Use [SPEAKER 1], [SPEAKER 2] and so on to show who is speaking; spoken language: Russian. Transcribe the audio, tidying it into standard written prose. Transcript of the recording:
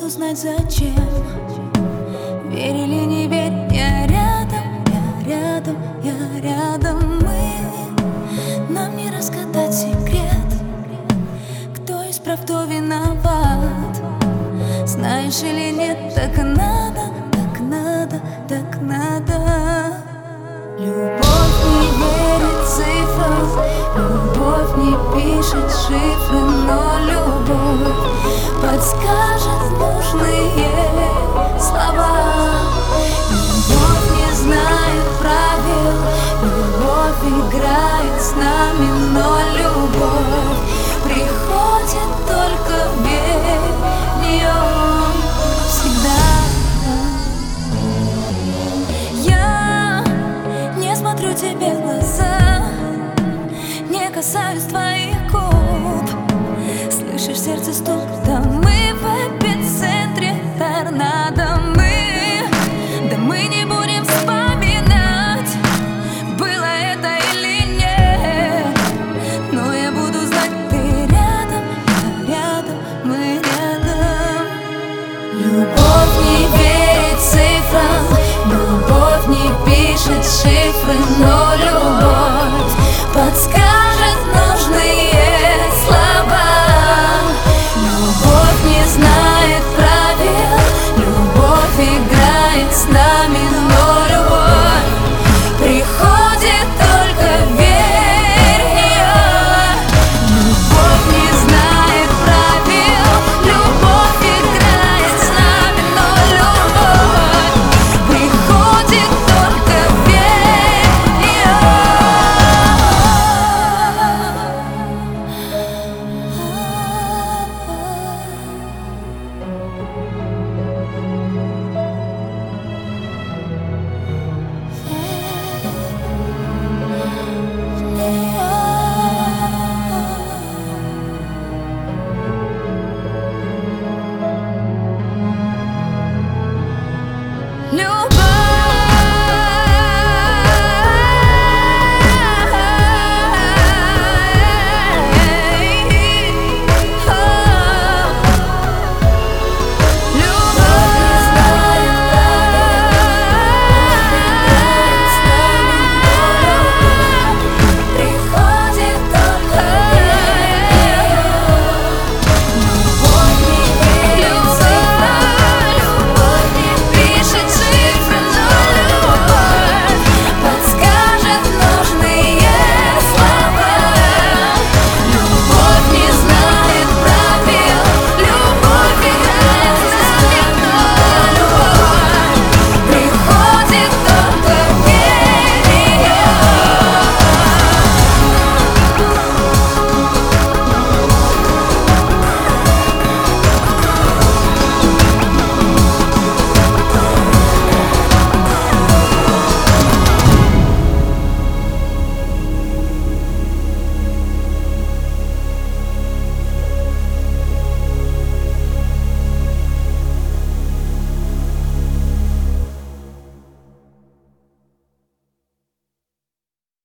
[SPEAKER 1] буду знать зачем. Верь или не верь, я рядом, я рядом, я рядом. Нам не разгадать секрет, кто из прав, кто виноват. Знаешь или нет, так надо, так надо, так надо. Любовь не верит цифрам, любовь не пишет шифры, но любовь подскажет нужные слова. Любовь не знает правил, любовь играет с нами, но любовь приходит только в нее всегда. Я не смотрю тебе в глаза, не касаюсь твоих губ. Слышишь сердце стук? Да мы в эпицентре торнадо. Да мы не будем вспоминать, было это или нет. Но я буду знать, ты рядом, я рядом, мы рядом. Любовь не верит цифрам, любовь не пишет шифры, но любовь